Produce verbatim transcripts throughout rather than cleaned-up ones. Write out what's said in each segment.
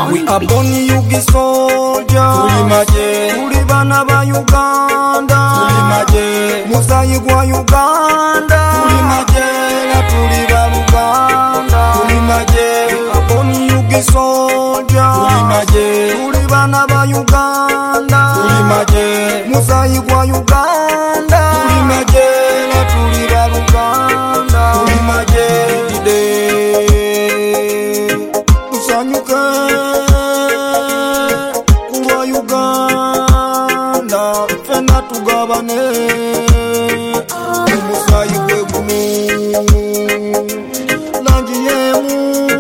We are born Yugi soldier. Tuli maje. Tuli bana ba Uganda. Tuli maje. Musayi gwa Uganda. Tuli maje. Tuli ba Uganda. Tuli maje. We are born Yugi soldier. Tuli maje. Tuli bana ba Uganda. Tuli maje. Musayi gwa Uganda. Tuli maje. Tuli ba Uganda. Tuli maje. Tusanyuke kulwa Uganda, fena tugabane umusayi gwe gumu langi yemu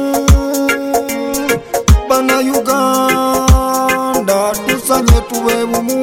bana Uganda, tusanye tuwe bumu.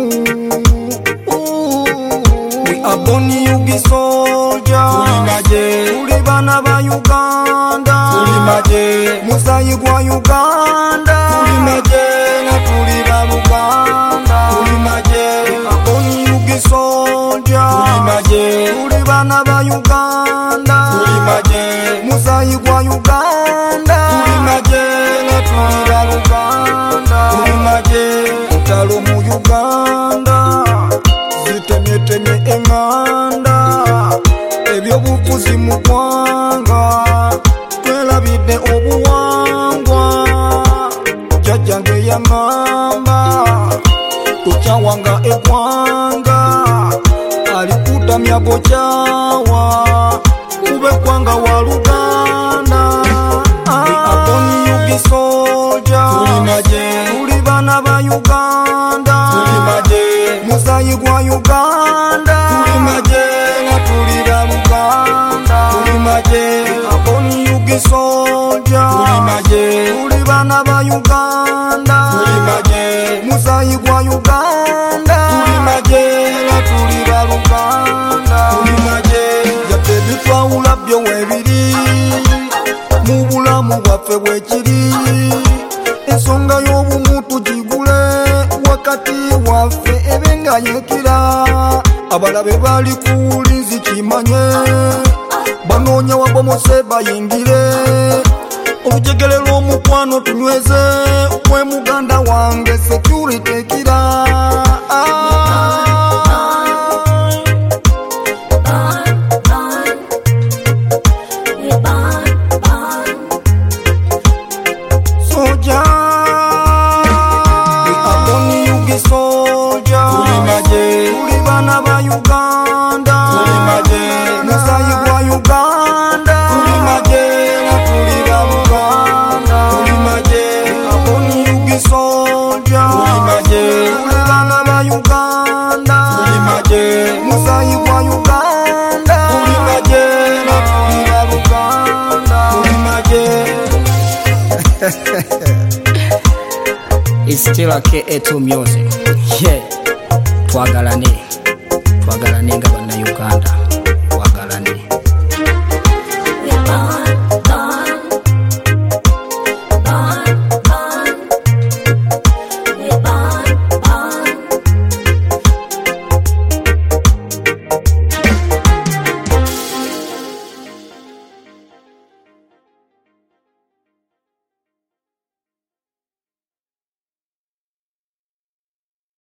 We are born Yugi soldier. Tuli maje. Tuli bana ba Uganda. Tuli maje. Musayi gwa Uganda. Tuli maje. Tuli ba Uganda. Tuli maje. Born Yugi soldier. Tuli maje. Tuli bana ba Uganda. Tuli maje. Musayi gwa Uganda. Tuli maje. Tuli ba Uganda. Tuli maje. Utalo mu Uganda zitemyetemye enganda, ebyobufuzi mu ggwanga twerabidde obuwangwa. Jjajjange yangamba tokyawanga eggwanga, alikutamya bokyawa kube eggwanga wa Luganda. We are born Yugi soldier. Tuli maje. Tuli bana ba Uganda. Tuli maje. Musayi gwa Uganda. Tuli maje. Tuli ba Uganda. Tuli maje. Born Yugi soldier. Tuli maje. Tuli bana ba Uganda. Tuli maje. Musayi gwa Uganda. Tuli maje. Tuli ba Uganda. Tuli maje. Yadde bitwawula byo webiri mu bulamu bwaffe bwekiri, ensonga y'obumu tugigule wakati waffe ebenga yekira. Abalabe bali kuwulizi kimanye, banoonya wabomose bayingire, olujegere lw'omukwano tunyweze kwe muganda wange security ekira. Soldier, we are born Yugi soldier. Tuli maje. Tuli bana ba Uganda. Tuli maje. Musayi gwa Uganda. Tuli maje. Tuli ba Uganda. Tuli maje. Born Yugi soldier. Tuli maje. Tuli bana ba Uganda. Tuli maje. Musayi gwa Uganda. Tuli maje. Tuli ba Uganda. Tuli maje. It's still a K A two music. Yeah. Twagalane. Twagalane nga bana Uganda. Twagalane. We are born